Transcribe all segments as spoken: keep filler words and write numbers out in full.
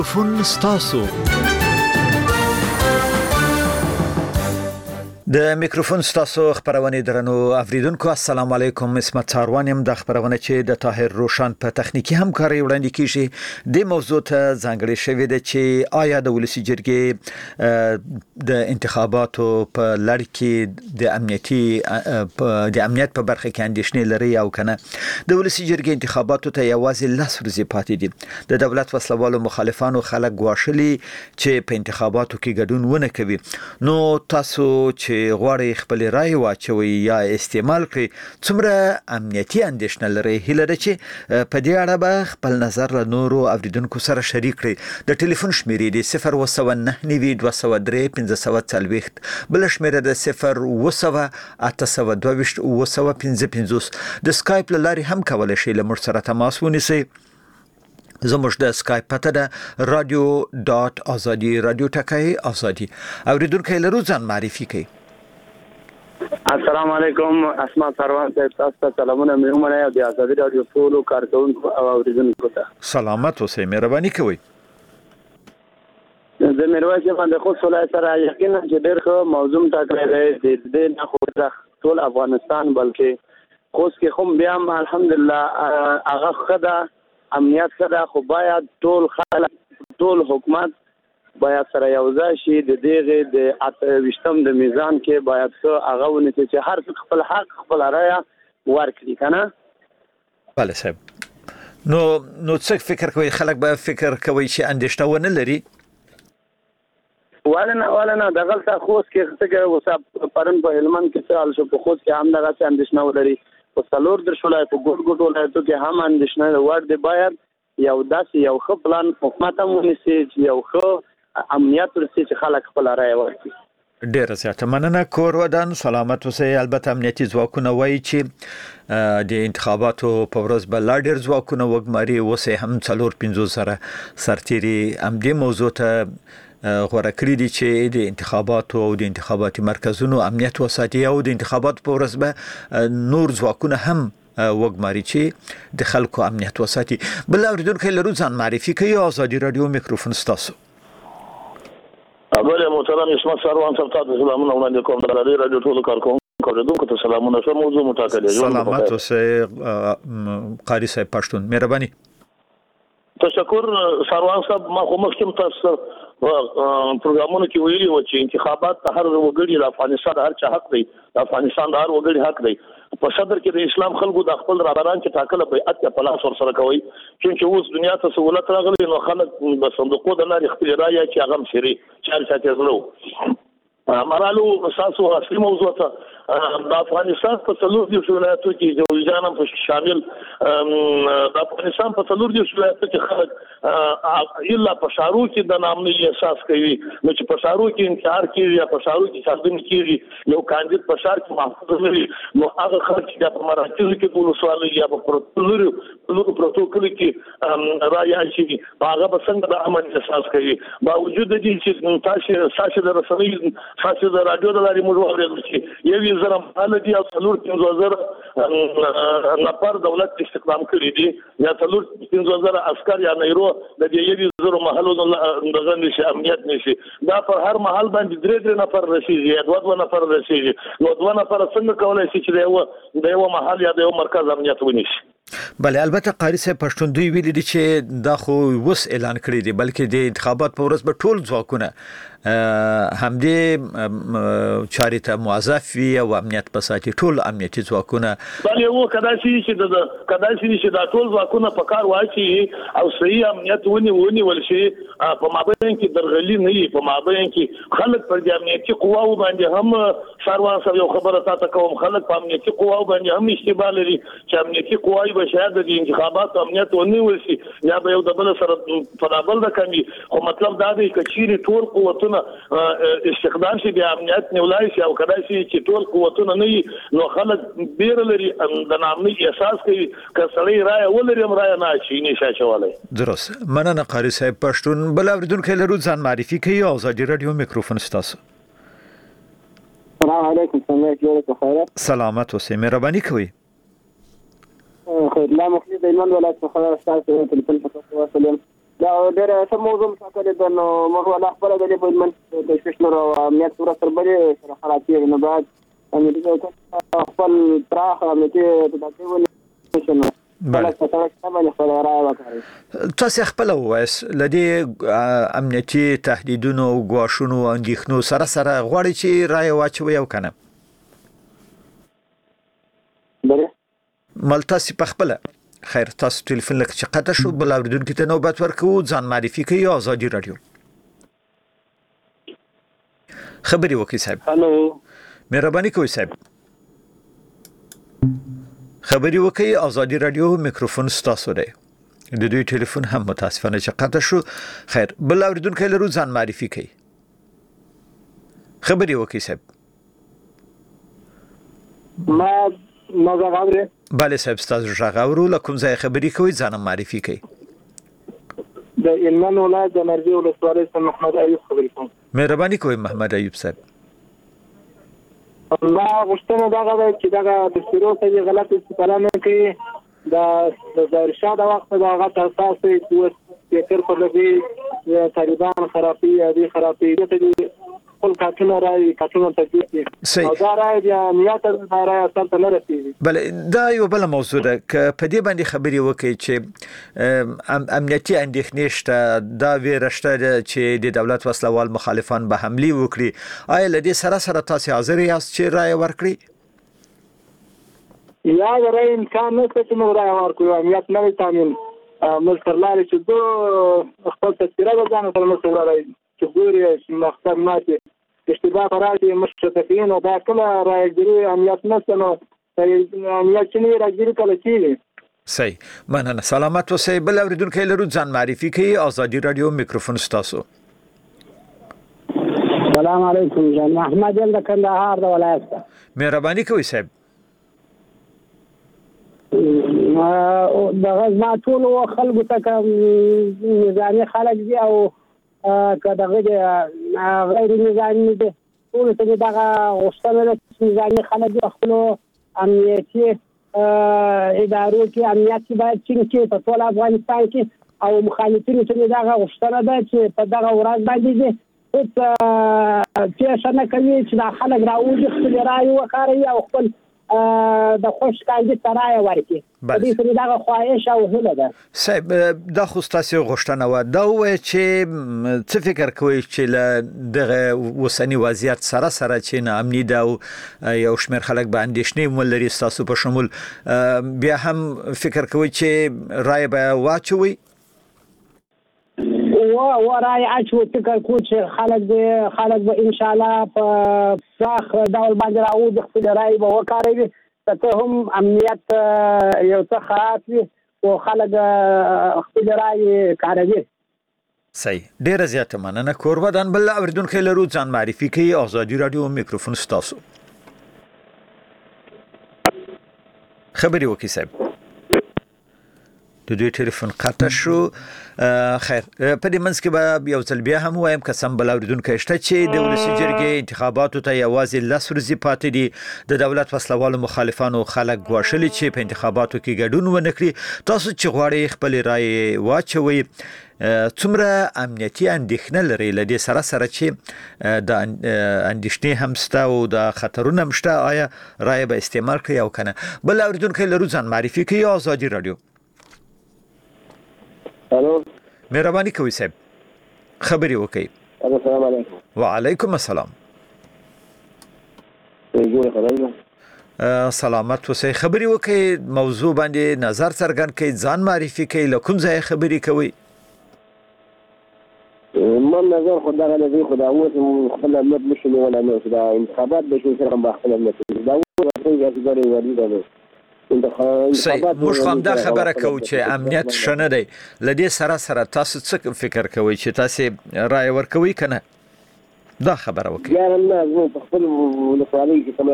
فون ستاسو د میکروفون ستاسو خبرونه درنو اوریدونکو السلام علیکم اسمت څاروانیم د خبرونه چې د طاهر روشن په تخنیکی همکاري وړاندې کیږي د موضوع ته ځانګړي شوې ده چې آیا د ولسی جرګې د انتخاباتو په لړ کې د امنیتي د امنیت په برخه کې اندېښنې لري او کنه د ولسی جرګې انتخاباتو ته یوازې لاس ورځې پاتې دي د دولت وسلوالو مخالفانو خلک غواړي چې په انتخاباتو کې ګډون ونه کوي نو تاسو چې غواړي خپل رائے واچوي یا استعمال کړي څومره امنیتي اندېښنه لري هله ده چې په دې اړه به خپل نظر له نورو اوریدونکو سره شریک کړي د ټلیفون شمیرې د صفر و نه نوي دوه سوه درې پنځه څلوېښت بل شمیره د صفر و اته سوه دوه ویشت اوه سوه پنځه پنځوس د سکایپ لارې هم کولای شئ له موږ سره تماس ونیسئ زموږ د سکایپ پته ده رادیو ډاټ ازادي رادیو ټکای ازادي اوریدونکو لرو ځان معرفي کړئ السلام علیکم اسماء سروان صاحب تاسو ته سلامونه مې ومنه او د ازادي رادیو ټول کارکونکو او اوریدونکو ته سلامت اوسئ مهرباني کوئ د میرویس باندې خو صلاح سره یقینا چې ډېر ښه موضوع ټاکلی دی د دې نه خو ټول افغانستان بلکې خوش کې هم بیا الحمدلله هغه خدا امنیت سره خو باید ټول خلک ټول حکومت باید سره یوځای شي د دغه د اتويشتم د میزان کې باید څو هغه ونیسي چې هر څوک خپل حق خپل رایه ورکړي کنه بله صاحب نو نو څه فکر کوي خلک به فکر کوي چې اندېښنه ونه لري ولنه ولنه دغه څه خوښ کې څنګه وساب پرن په هلمند کې څه شو په خوښ کې هم دغه څه اندېښنه ولري په څلور در شولای په ګډ ګډ ولایتو کې هم اندېښنه ور دي باید یو داسې یو خپل پلان حکومت هم ونیسي یو خو امنیت ورسي چې خلک خپل رائے ورکړي ډیره زیاته مننه کور ودان سلامت اوسئ البته امنیتي ځواکونه وایي چې د انتخاباتو په ورځ به لا ډیر ځواکونه وګماري اوسئ هم څلور پنځوس سره سرتيري همدې موضوع ته غوړه کړی دي چې د انتخاباتو او د انتخاباتي مرکزونو امنیت وساتي او د انتخاباتو په ورځ به نور ځواکونه هم وګماري چې د خلکو امنیت وساتي بل اوریدونکو لرو ځان معرفي کوي ازادي رادیو میکروفون ستاسو اوبله محترم اسمت سروان صاحب ته سلامونه وړاندې کوم د رادیو رادیو ټول کارکونکو اوریدونکو ته سلامونه ښه موضوع متاکد سلامت اوسئ قاری صاحب پښتون مهرباني تشکر سروان صاحب ما خو مخکې تاسو پروګرامونو کې ویلي و چې انتخابات د هر وګړي د افغانستان هر چا حق دی د افغانستان د هر وګړي حق دی په صدر کې د اسلام خلکو د خپل رهبران چې ټاکل بیعت په لاس ور سره کوي چې اوس دنیا ته سہولت راغلي نو خلک په صندوقو د لارې خپل رائے چې هغه سری چار ساتي زلو مرالو اساسو اصلي موضوع ته د افغانستان په څلور دي ولایتو کې جوړجانم په شامل د افغانستان په څلور دي ولایتو کې خلک الا په شارو کې د نامني احساس کوي نو چې په شارو کې انتحار کوي یا په شارو کې شاردن کوي یو کاندید په شار کې محفوظ لري نو هغه خلک چې په مراکز کې ټول سوال یا په پروتوکول په پروتوکول کې راځي چې هغه په څنګه د امن احساس کوي باوجود د دې چې تاسو تاسو د رسنۍ تاسو د رادیو د لارې موږ اورېدل چې یو زره مال دي او څلور پنځه زره نفر دولت استخدام کړی دي یا څلور پنځه زره عسكر یا نیرو د دې یو زره محلو دغه نشي امنیت نشي دا پر هر محل باندې درې درې نفر رسیږي یا دوه دوه نفر رسیږي نو دوه نفر څنګه کولای شي چې یو د یو محل یا د یو مرکز امنیت ونیسي بله البته قاری صاحب پښتون دوی ویلي دي چې دا خو وس اعلان کړی دی بلکې د انتخابات په ورځ به ټول ځواکونه همدې چاري ته موظف وي او امنیت پساتي ټول امنیتي ځواکونه بله وو کدا چې د کدا چې دا ټول ځواکونه په کار واچي او صحیح امنیت ونی ونی ولشي په مابین کې درغلي نه وي په مابین کې خلک پر امنیتي قواو باندې هم سروان سره یو خبره تاسو کوم خلک په امنیتي قواو باندې هم اشتباه لري چې امنیتي قواي به شاید د انتخابات امنیت ونی ولشي یا به یو د بل سره په دابل د کمی خو مطلب دا دی چې چیرې ټول قوتونه استخدام شي د امنیت نیولای شي او کدا شي چې ټول قوتونه نه نو خلک بیر لري د نامني احساس کوي کسړی رائے ولري رائے نه شي نشه چوالای درست مننه قاری صاحب پښتون بل اوریدونکو لرو ځان معرفي کوي ازادي رادیو میکروفون ستاسو السلام علیکم څنګه خیرت سلامت اوسئ مهرباني کوئ خیر لا مخلص د ایمان ولایت څخه تاسو ته ټلیفون په تاسو وسلم دا ډېر سم موضوع ټاکلې ده نو موږ ولا خپله د دې په من تشویش نه او امنیت پوره سره بلې سره خرابېږي نو باید امنیتي خپل پراخ امنیتي تدابیر ونیسي نو تاسو خپل وایس لدی امنیتي تهدیدونو او غواښونو او اندېښنو سره سره غواړي چې رای واچوي او کنه بله ملتاسي په خپل خیر تاسو ټلیفون لکه چې قطع شو بل اوریدونکو ته نوبت ورکو ځان معرفي کوي آزادي رادیو خبري وکي صاحب هالو مهرباني کوئ صاحب خبري وکي آزادي رادیو میکروفون ستاسو دی د دوی ټلیفون هم متاسفانه چې قطع شو خیر بل اوریدونکو لرو ځان معرفي کوي خبري وکي صاحب ما ما غواړم بله صاحب ستاسو ژغاورو لکه ځای خبري کوي ځان معرفي کوي د هلمند ولایت د مرجع ولسوالۍ څخه محمد ایوب خبرې کوم مهرباني کوئ محمد ایوب صاحب ما غوښتنه دا ده چې دا د سیرو ته غلط استفاده نه کوي دا د ارشاد وخت دا غلط اساس دی فکر پر لګي طالبان خرابي دي خرابي دي خپل کاتونه راي کاتونه تدبیر او دا راي د امنیت د راي اصل ته نه رسیږي بل دا یو بل موضوع ده ک په دې باندې خبري وکړي چې امنیتي اندېښنې شته دا ویرشته چې د دولت وسلوال مخالفان به حمله وکړي آیا لدې سره سره تاسو حاضر یاست چې راي ورکړي یا راي امکان نشته چې موږ راي ورکړو امنیت نه تامین مسترلاري چې دو خپل تذکره ده ځان سره مسترلاري چې ګوري چې مختار ماته اشتباه راځي مشتتفين او دا کله راځي امنیت نشته نو امنیت چې نه راځي کله کېږي صحیح مننه سلامت اوسئ بل اوریدونکو لرو ځان معرفي کوي آزادي رادیو میکروفون ستاسو سلام علیکم جان احمد ال کندهار د ولایت مهرباني کوئ صاحب د غزما ټول خلکو ته نظامي خلک دي او کداغه غیر نظامي دي ټول ته دا غوښتنه چې نظامي خلک خپل امنیتي ادارو کې امنیتي باید چې په ټول افغانستان کې او مخالفینو ته دا غوښتنه ده چې په دغه ورځ باندې دي چې څنګه کوي چې د خلک راوځي خپل رائے وکړي او خپل د خوش کاندید ترای ورکی د دې سره دا خواهش او هله ده صاحب دا خو تاسو غوښتنه و دا و چې څه فکر کوئ چې دغه وسنی وضعیت سره سره چې نه امنی دا یو شمېر خلک به اندېښنې مولري تاسو په شمول بیا هم فکر کوئ چې رائے به واچوي و ورای اچو فکر کو چې خلک به خلک به ان شاء الله په صاح ډول باندې راوځي خپل رائے به وکړي ته هم امنیت یو څه خاص وي او خلک خپل رائے کاروي صحیح ډیر زیاته مننه کوروادان بل اوریدونکو لرو ځان معرفي کوي آزادي رادیو میکروفون ستاسو خبري وکي صاحب د دوی ټلیفون قطع شو خیر په دې منځ کې به یو ځل بیا هم وایم که سم بل اوریدونکو شته چې د ولسي جرګې انتخاباتو ته یوازې لس ورځې پاتې دي د دولت وسلوالو مخالفانو خلک غواړي چې په انتخاباتو کې ګډون ونه کړي تاسو چې غواړئ خپل رائے واچوي څومره امنیتي اندېښنه لري لدې سره سره چې د اندېښنې هم شته او د خطرونو هم شته آیا رائے به استعمال کړي او کنه بل اوریدونکو لرو ځان معرفي کوي آزادي رادیو الو مهرباني کوئ صاحب خبري وکي السلام علیکم وعلیکم السلام سلامت اوسئ خبري وکي موضوع باندې نظر څرګند کړئ ځان معرفي کړئ لکه ځای خبري کوي من نظر خدای غلبي خدای اوس خپل امنیت مشي ولا نه دا انتخابات به شي سره خپل امنیت دا ورته یې ځګړې ورې ده موږ هم دا خبره کوو چې امنیت شنه دی لدې سره سره تاسو څه فکر کوئ چې تاسو رائے ورکوي کنه دا خبره وکړئ یا نه زه په خپل ولسوالۍ کې کومه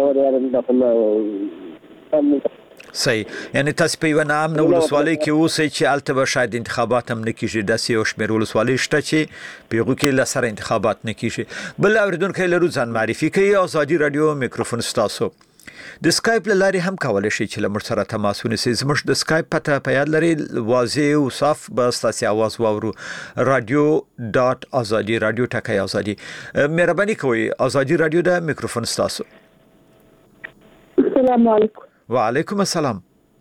وړه ده صحیح یعنی تاسو په یو نام نو ولسوالۍ کې اوسئ چې الته به شاید انتخابات هم نه کیږي د سیو شمېر ولسوالۍ شته چې پیغو کې لسر انتخابات نه کیږي بل اوریدونکو لرو ځان معرفي کوي آزادي رادیو میکروفون ستاسو د سکایپ لاري هم کولای شي چې لمر سره تماس ونیسئ. زموږ د سکایپ پته په یاد لري، واضح او صاف به ستاسو आवाज واورو. رادیو ډاټ ازادي رادیو ټکای ازادي. مهرباني کوئ ازادي رادیو د میکروفون ستاسو. السلام علیکم. وعلیکم السلام.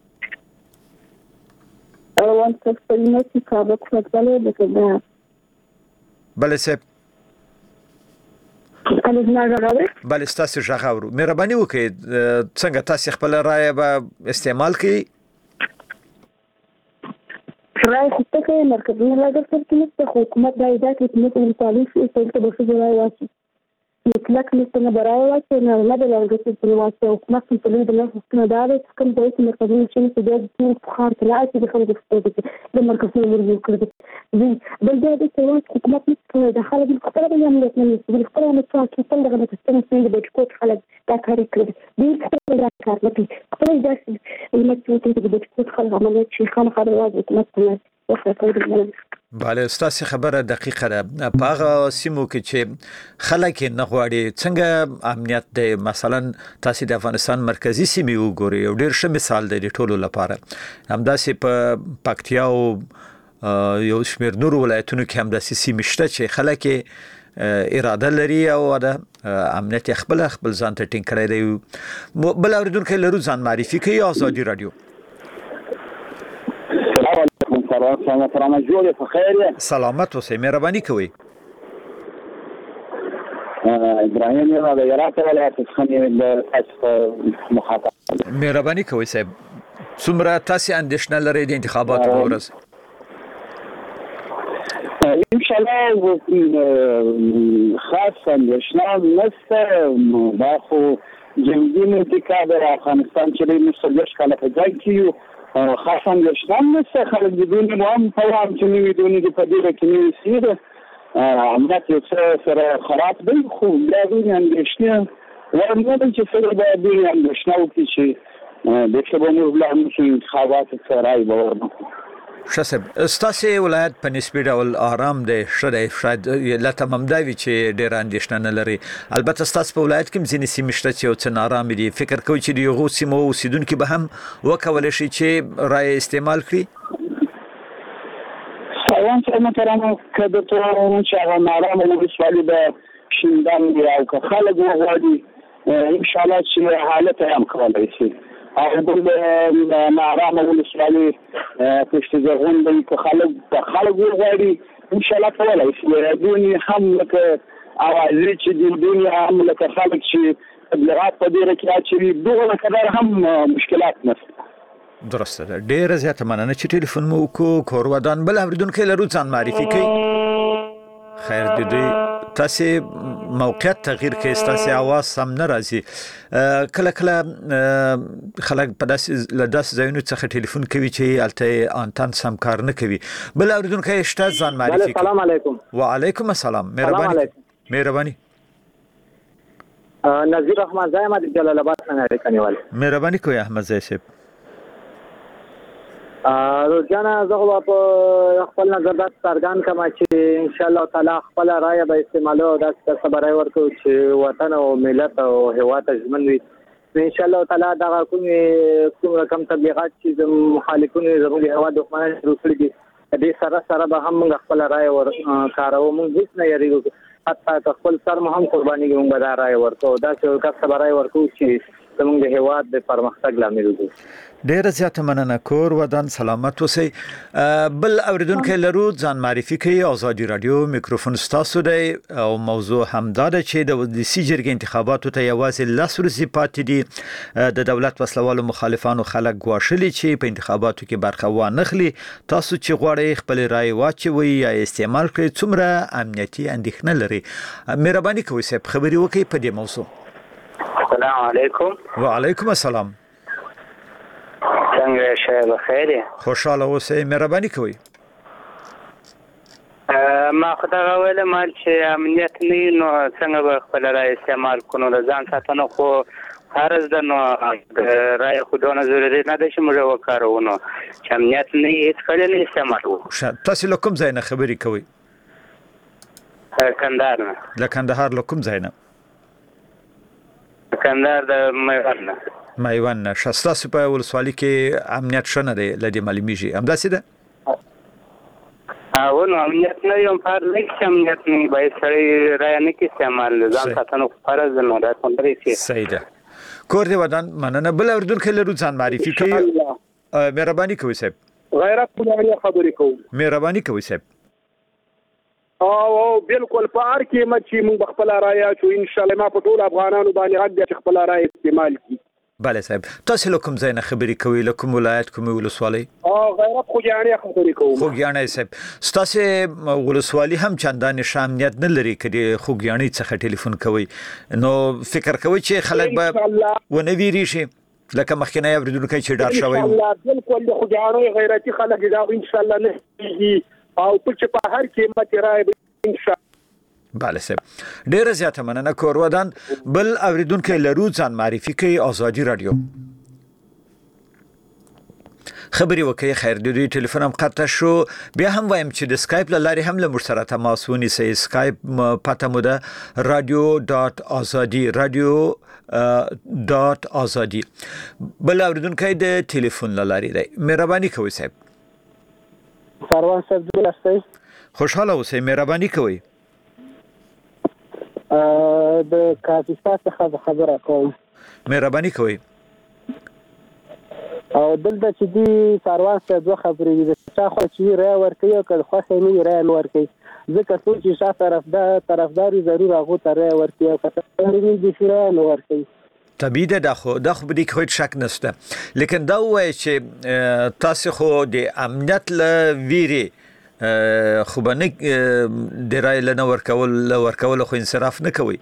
اول څه په نوې کابل کې ده. بله سه اله نه راغلی. بله ستاسو ژغاورو. مهرباني وکړئ څنګه تاسو خپل رائے به استعمال کړئ؟ رائے خو ته کې مرکزونه لګر سره کې حکومت د ایجاد خدمت او تعلیف په څیر به څه راي واسي. مطلق نستنه برای واسي نه نه د لګر په واسطه حکومت په لید نه څنګه دا چې کوم ځای کې مرکزونه چې د دې په خاطر طلعت د خلکو په د مرکزونو ورغول کړی. زين بل دا د سواد حکومت نه د خلک په خپل باندې عملیات نه کوي. خپل نه څه چې څنګه د تستنه څنګه د کوټ خلک دا کار کوي. دې خپل دا کار نه کوي. خپل دا چې المسؤلین د کوټ خلک عملیات شي خان خبره حکومت نه وخت. بله ستاسو خبره دقیقه ده. په هغه سیمو کې چې خلک نه غواړي څنګه امنیت دی، مثلا تاسو د افغانستان مرکزی سیمې وګورئ، یو ډیر ښه مثال دی د ټولو لپاره. همداسې په پکتیا او یو شمېر نور ولایتونو کې همداسې سیمې شته چې خلک اراده لري او د امنیت خپل خپل ځان ته ټینګ کړی دی. بل اوریدونکو لرو ځان معرفي کوي. ازادي رادیو. سلامت اوسئ. مهرباني کوئ. ابراهيم یو د هرات ولایت څخه د تاسو مخاطب. مهرباني کوئ صاحب. څومره تاسو اندېښنه لرئ د انتخاباتو په ورځ؟ ان شاء الله خاصه اندېښنه نشته. دا خو جنګي انتخاب د افغانستان چې مسلش کله په ځای کې خاصه اندېښنه نشته. خلک د دونې مو هم په وام چې نوې دونې په دې کې نوې سیده امنیت یو څه سره خراب دی، خو بیا دونې اندېښنه ورنه ده چې سره به دونې اندېښنه وکړي چې د څه به موږ لا همداسې انتخاباتو څه رایې به ورنکړو. ښه صاحب، ستاسو ولایت په نسبي ډول آرام دی، ښه دی، شاید لا تمام دا وي چې ډېره اندېښنه نه لري. البته ستاسو په ولایت کې هم ځینې سیمې شته چې یو څه نارامې دي. فکر کوئ چې د هغو سیمو اوسېدونکي به هم وکولی شي چې رایې استعمال کړي؟ سلام صاحب محترم، که د ټولو چې هغه نارامه ولسوالي د شینډنډ وي او که خلک وغواړي انشاءالله چې حالت یې هم کولی شي. او بل نارامه ولسوالي پشت زرغون دی، که خلک په خلک وغواړي انشاءالله کولی شي. دونې هم لکه اوازې چې دي، دونې هم لکه خلک چې تبلیغات په ډېره کې اچوي، دغه قدر هم مشکلات نشته. درسته ده. ډېره زیاته مننه چې ټلیفون مو وکړو. کور ودان. بل اورېدونکی لرو، ځان معرفي کوي. خیر د دوی تاسو موقعیت تغییر کې ستاسو आवाज سم نه راځي. کله کله خلک په داسې له داسې ځایونو څخه ټلیفون کوي چې الته انتن سم کار نه کوي. بل اوریدونکو شته، ځان معرفي کوي. السلام علیکم. وعلیکم السلام. مهرباني مهرباني. نذیر رحمان زایم د جلال آباد څخه اړیکه نیول. مهرباني کوي احمد زای صاحب. روزانه زه په خپل نظر دا څرګند کما چې ان شاء الله تعالی خپل رائے به استعمالو او د خبرای ورکو چې وطن او ملت او هیواد ژمن وي. ان شاء الله تعالی دا کوم کوم رقم تبلیغات چې مخالفون زموږ هیواد دښمنان شروع کړي دي، دې سره سره به هم خپل رائے ور کارو. موږ هیڅ نه یریږو، حتی خپل سر مو هم قرباني کوو به دا رائے ورکو. دا چې کا خبرای ورکو چې زموږ د هیواد د پرمختګ لامل دی. ډیره زیاته مننه. کور ودان سلامت اوسئ. بل اوریدونکو لرو، ځان معرفي کوي. ازادي رادیو میکروفون ستاسو دی او موضوع همدا ده چې د ولسی جرګې انتخاباتو ته یوازې لس ورځې پاتې دي. د دولت وسلوالو مخالفانو خلک غواړي چې په انتخاباتو کې برخه وانخلي. تاسو چې غواړئ خپل رائے واچوي یا استعمال کړئ، څومره امنیتي اندېښنه لري؟ مهرباني کوئ صاحب خبري وکړئ په دې موضوع. السلام علیکم. وعلیکم السلام. څنګه شې؟ بخیر. خوشاله اوسئ. مهرباني کوئ. ما خدای ویل مال چې امنیت نه نو څنګه به خپل رائے استعمال کونو، ځان ساتنه خو فرض ده. نو رائے خودونه ضروري نه ده چې موږ وکړو. نو چې امنیت نه هیڅ کله نه استعمالو. تاسو له کوم ځای نه خبري کوئ؟ کندهار نه. له کندهار له کوم ځای نه؟ کندهار د میوند میوند شستاسو په ولسوالۍ کې امنیت شنه دی لدی معلومیږي همداسې ده او نو امنیت نه یم پر لیک امنیت نه باید سړی رای نه کې استعمال ځان ساتنه فرض نه ده کوندري سي صحیح ده کور دی ودان مننه بل اوردونکو لرو ځان معرفي کوي مهرباني کوي صاحب غیرت خدای خبرې کوم مهرباني کوي صاحب او بالکل په هر کې مچې موږ خپل رائے شو ان شاء الله ما په ټول افغانانو باندې حق دي خپل رائے استعمال کړي بله صاحب تاسو له کوم ځای نه خبرې کوئ له کوم ولایت کوم ولسوالۍ او غیرت خوږیاڼي خبرې کوم خوږیاڼي صاحب ستاسو ولسوالۍ هم چندان شامنیت نه لري کړي خوږیاڼي څخه ټلیفون کوي نو فکر کوي چې خلک به ونه ویری شي لکه مخکنی اوریدونکو چې ډار شوی ان شاء الله بالکل د خوږیاڼي غیرتي خلک دا ان شاء الله نه او په هر کې مت رائے ان شاء الله بله صاحب ډیره زیاته مننه کور ودان بل اوریدونکو لرو ځان معرفي کوي ازادي رادیو خبري وکي خیر د دوی ټلیفون هم قطع شو بیا هم وایم چې د اسکایپ لاري هم له مشترک تماس ونیسئ اسکایپ پته مو ده رادیو ډاټ ازادي رادیو ډاټ ازادي بل اوریدونکو د ټلیفون لاري دی مهرباني کوئ صاحب سروان صاحب دلته خوشاله اوسئ مهرباني کوئ د کاپیسا څخه خبره کوم مهرباني کوئ او دلته چې دی سروان صاحب دوه خبرې دي چې خو چې رای ورکوي او که خو نه رای نه ورکوي ځکه څو چې شاته طرفدار طرفداري ضرور هغه ته رای ورکوي او که نه دي رای نه ورکوي طبیعي ده خو د خو بده کوم شک نشته لیکن دا وایي چې تاسو خو د امنیت ل ویری خو باندې د رای له نور کول ورکول خو انصراف نه کوي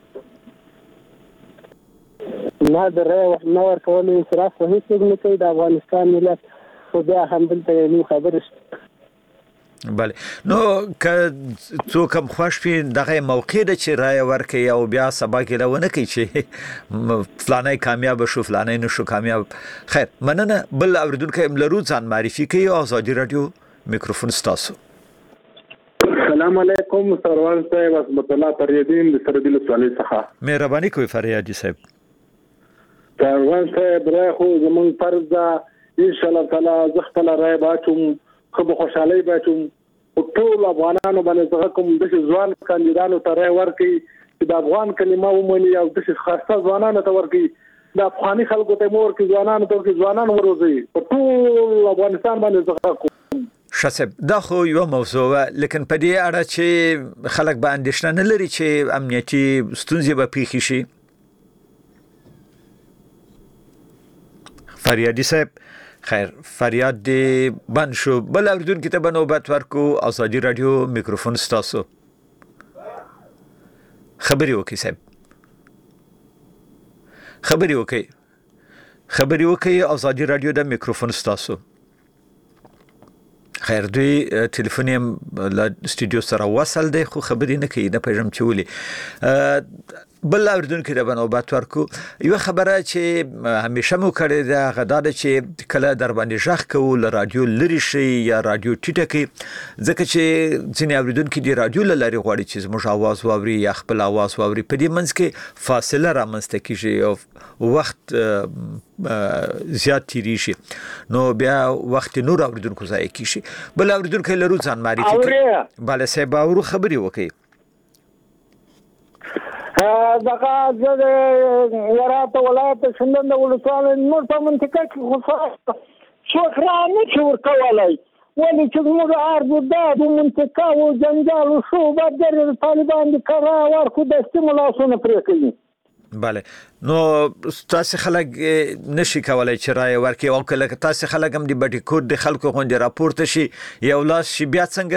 نه د رای نور کول انصراف خو هیڅ نه کوي د افغانستان ملت خو بیا هم دلته یو خبره بله نو که څوک هم خوښ وي دغه موقع ده چې رای ورکوي او بیا سبا کې لونه کوي چې فلانه کامیاب شو فلانه نشو کامیاب خیر مننه بل اوریدونکو هم لرو ځان معرفي کوي ازادي رادیو میکروفون ستاسو السلام علیکم سروان صاحب عصمت الله فریدین د سردی لسوالۍ څخه مهرباني کوي فریادي صاحب سروان صاحب رای خو زمون فرض ده ان شاء الله تعالی زه خپل رای باچوم خو به خوشحالي باچوم ټول افغانانو باندې زه کوم د ځوان کاندیدانو ته رای ورکړي چې د افغان کلمه ومني او د خاصه ځوانانو ته ورکړي د افغاني خلکو ته مور کې ځوانانو ته ورکړي ځوانان وروزي په ټول افغانستان باندې زه کوم شاسب دا خو یو موضوع لیکن په دې اړه چې خلک به اندېښنه نه لري چې امنیتي ستونزې به پیښ شي فریادي صاحب خیر فریاد دی بند شو بل اوریدونکو ته به نوبت ورکو ازادي رادیو میکروفون ستاسو خبري وکي صاحب خبري وکي خبري وکي ازادي رادیو د میکروفون ستاسو خیر دوی ټلیفون یې ل سټوډیو سره وصل دی خو خبرې نه کوي نه پېژم چې ولې بل اوریدونکو ته به نوبت ورکو یو خبره چې همیشه مو کړې ده هغه دا ده چې کله در باندې غږ کوو له رادیو لرې شي یا رادیو ټیټه کړي ځکه چې ځینې اوریدونکي د رادیو له لارې غواړي چې زموږ اواز واوري یا خپل اواز واوري په دې منځ کې فاصله رامنځته کېږي او وخت زیات تیری شي نو بیا وخت نور اوریدونکو ځای کیږي بل اوریدونکو لرو ځان معرفي کوي bale سه باور خبري وکي دغه د ورات ولایت شندن د ولسوالۍ نور په منطقه کې خو څو خرانه چور کولای ولې چې موږ ارګ د منطقه او جنجال شو بعد د طالبان د کرا ورکو د استمولاسونه پرې کوي bale نو تاسو خلک نشي کولای چې رائے ورکړي او کله تاسو خلک هم د بټي کوډ د خلکو غونډه راپورته شي یو لاس شي بیا څنګه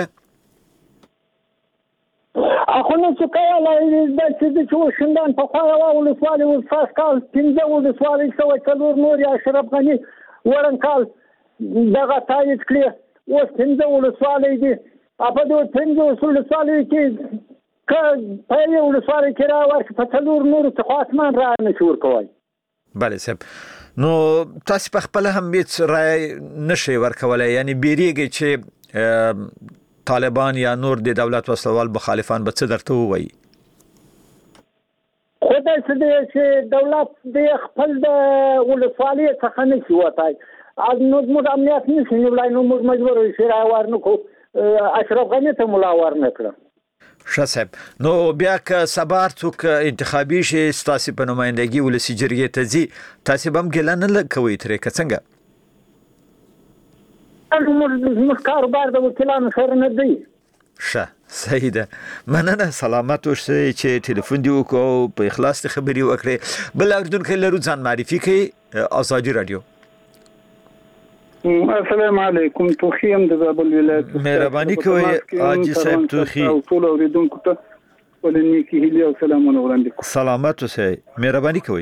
اخو نو څه کولای د چې شندان په خوا او ولسوالۍ او فاس کال پنځه ولسوالۍ سو څلور نور یا اشرف غني ورن کال دغه تایید کړی اوس پنځه ولسوالۍ دي په دې پنځه ولسوالۍ کې که په یو ولسوالۍ کې راوړل په څلور نور څه خاصمان را نه شور کوي bale صاحب نو تاسو په خپل هم هیڅ رائے نشي ورکولای یعنی بیریږي چې طالبان یا نور د دولت وسوال مخالفان به څه درته وایي خود داسې دی چې دولت د خپل د ولسوالۍ څخه نشي وتی نو زموږ امنیت نشي نیولی نو موږ مجبور یو چې رایه ورنکړو اشرف غني ته مو لا ورنکړه. ښه صاحب نو بیا که سبا هر څوک انتخابي شي ستاسې په نمایندګي ولسي جرګې ته ځي تاسې به هم ګیله نه کوئ ترې که څنګه؟ زموږ کاروبار د وکیلانو سره نه دی. ښه صحیح ده مننه سلامت اوسئ چې ټلیفون دې وکړو او په اخلاص دې خبرې وکړې. بل اورېدونکی لرو ځان معرفي کړئ ازادي راډیو. السلام علیکم توخی هم د زابل ولایت مهرباني کوئ حاجی صاحب توخی او ټول اوریدونکو ته ولني کې هلي او سلامونه وړاندې کوم. سلامت اوسئ مهرباني کوئ.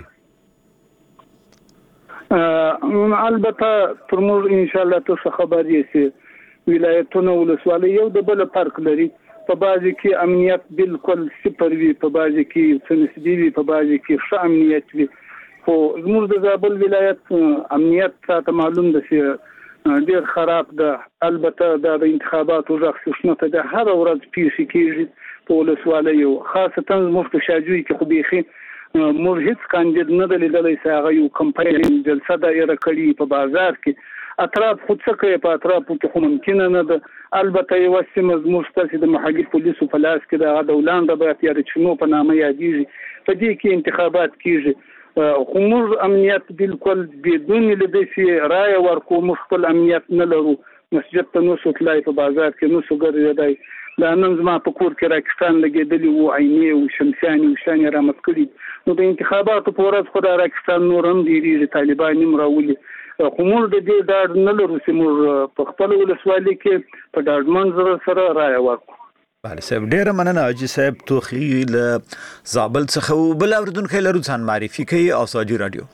البته تر موږ ان شاء الله تاسو خبر یې چې ولایتونه ولسوالۍ یو د بل فرق لري. په بعضي کې امنیت بالکل صفر وي په بعضي کې سنسبي وي په بعضي کې ښه امنیت وي. خو زموږ د زابل ولایت امنیت ته معلوم ده چې ډیر خراب ده. البته د انتخاباتو ځخصوصنه ته د هر ورځ پیښې کېږي په ولسوالیو خاصتا زموږ په شاجوی کې خو بيخي موږ هیڅ کاندید نه دلیدلی چې هغه یو کمپاین جلسه دایره کړي په بازار کې اطراف خود څه کوي په اطرافو کې خو ممکن نه ده. البته یو سیمه زموږ ستاسو د محلي پولیسو په لاس کې د دولان د بیا چنو په نامه یادېږي په دې کې انتخابات کېږي. خو موږ امنیت بالکل بدون لدې رایه ورکو موږ خپل امنیت نه لرو. مسجد ته نو سوتلای په بازار کې نو سوګرځي دا نن زما په کور کې راکستان لګېدلی وو عینې او شمسیانې او شانې رامت کړي نو د انتخاباتو په ورځ خو د راکستان نور هم ډېرېږي طالبان هم راولي. خو موږ د دې ډاډ نه لرو چې موږ په خپل ولسوالۍ کې په ډاډمن زړه سره رایه ورکړو. بله صاحب ډیره مننه حاجي صاحب توخی له زابل څخه. بل اورېدونکی لرو ځان معرفي کوي ازادي راډیو.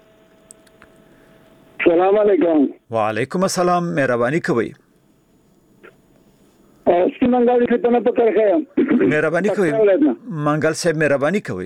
السلام علیکم. وعلیکم السلام مهرباني کوئ. سیمنګل څخه په کارخه مهرباني کوئ منګل صاحب مهرباني کوئ.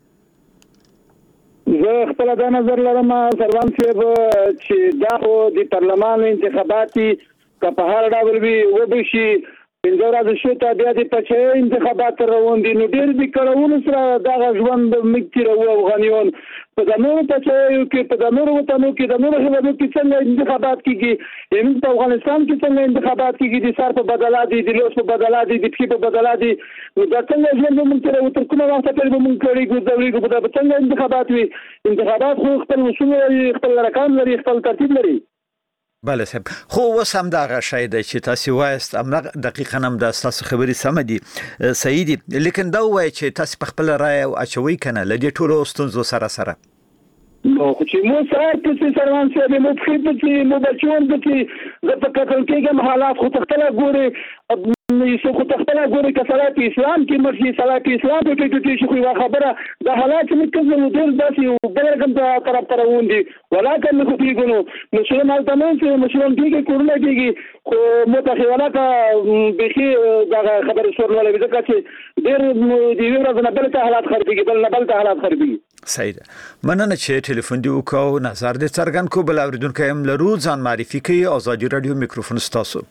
زه خپل د نظر لرم سروان صاحب چې دا خو د پارلمان انتخاباتي که په هر ډول وي وبشي پنځه ورځې شو ته بیا د پچې انتخابات روان دي نو ډېر د کړهونو سره دغه ژوند مکتي راو افغانیان په د نورو پچې کې په د نورو وطنو کې د نورو هیوادونو کې څنګه انتخابات کیږي یعنی په افغانستان کې څنګه انتخابات کیږي د سر په بدلا دي د لوس په بدلا دي د پخې په بدلا دي نو دا څنګه ژوند مونږ ته تر کومه وخت پورې مونږ کړی ګوزوي په دا څنګه انتخابات وي. انتخابات خو خپل اصول لري خپل رقم لري خپل ترتیب لري. بله صاحب خو اوس هم دغه شی دی چې تاسو وایست همغه دقیقاً هم د تاسو خبرې سم دي صحیح دي لیکن دا وایي چې تاسو په خپل رایه اچوي کنه ل دې ټولو ستونزو سره سره نو چې مو سره چې سروان صاحب مو په چې مو بچون د چې زه په کتل کېږم حالات خو تختله ګوري نو خو تختله ګوري که صلات اسلام کې مرشي صلات اسلام په کې کې شي خو خبره د حالات چې کوم ډېر داسې بلګم ته طرف ته روان دي ولکه نو کېږي نو مسلمان تمام چې مسلمان کېږي کورونه کېږي خو متخیله کا بخي دا خبره شور ولا ځکه چې ډېر دی ورځ نه بل ته حالات خرابېږي بل نه بل ته حالات خرابېږي. صحیح ده مننه چې ټلیفون دی وکاو نظر دې څرګند کو. بل اوریدونکو هم لرو ځان معرفي کوي ازادي رادیو میکروفون ستاسو.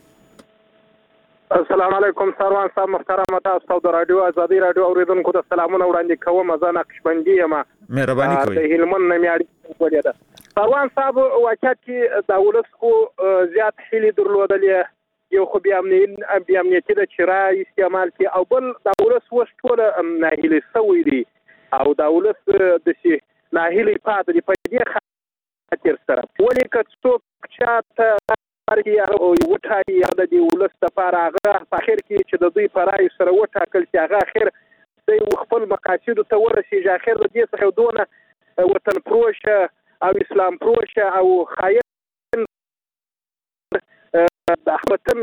السلام علیکم سروان صاحب محترم تاسو د رادیو ازادي رادیو اوریدونکو ته سلامونه وړاندې کوم. زه نقشبندي یم مهرباني کوئ د هلمند نه میاړي وړي ده. سروان صاحب واقعیت کې د ولسکو زیات هلي درلودلې یو خو بیا امنیت بیا امنیتي د چرای استعمال کې او بل د ولس وس ټول ناهیلي سوي دي او د ولس د شي ناهیلي پاتې دی په دې خاطر سره ولې که څوک چاته ارګي او وټاي یا د ولس لپاره هغه په اخر کې چې د دوی پر رای سره وټاکل چې هغه اخر د خپل مقاصد ته ورسیږي اخر د دې څخه دونه وطن پروش او اسلام پروش او خاين د وطن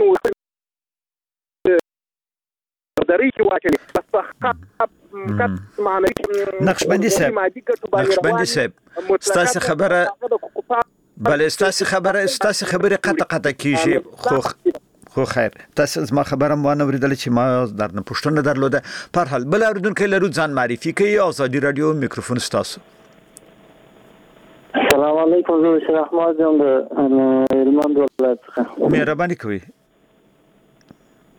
درې کې واچي بس په کټ معنی نقشبندي صاحب نقشبندي صاحب ستاسو خبره بله ستاسو خبره ستاسو خبره قطع قطع کیږي خو خو خیر تاسو زما خبره مو نه ورېدل چې ما درنه پښتون درلوده. په هر حال بل اردوونکو لرو ځان معرفي کوي ازادي رادیو میکروفون ستاسو. السلام علیکم زه شریف احمد یم د هلمند ولایت څخه. مهرباني کوئ.